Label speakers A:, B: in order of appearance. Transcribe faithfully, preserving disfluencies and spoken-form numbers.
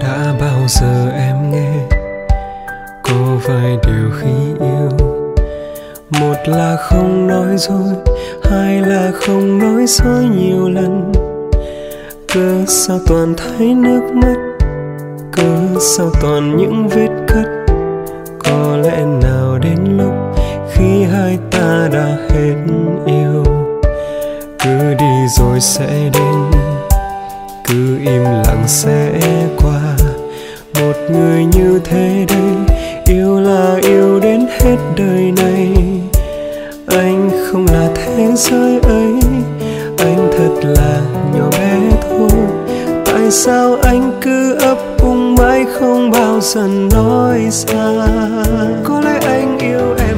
A: Đã bao giờ em nghe có vài điều khi yêu, một là không nói dối, hai là không nói dối nhiều lần. Cớ sao toàn thấy nước mắt, cớ sao toàn những vết cắt. Có lẽ nào đến lúc khi hai ta đã hết yêu, cứ đi rồi sẽ đến, cứ im lặng sẽ qua. Một người như thế đây, yêu là yêu đến hết đời này. Anh không là thế giới ấy, anh thật là nhỏ bé thôi. Tại sao anh cứ ấp úng mãi không bao giờ nói ra? Có lẽ anh yêu em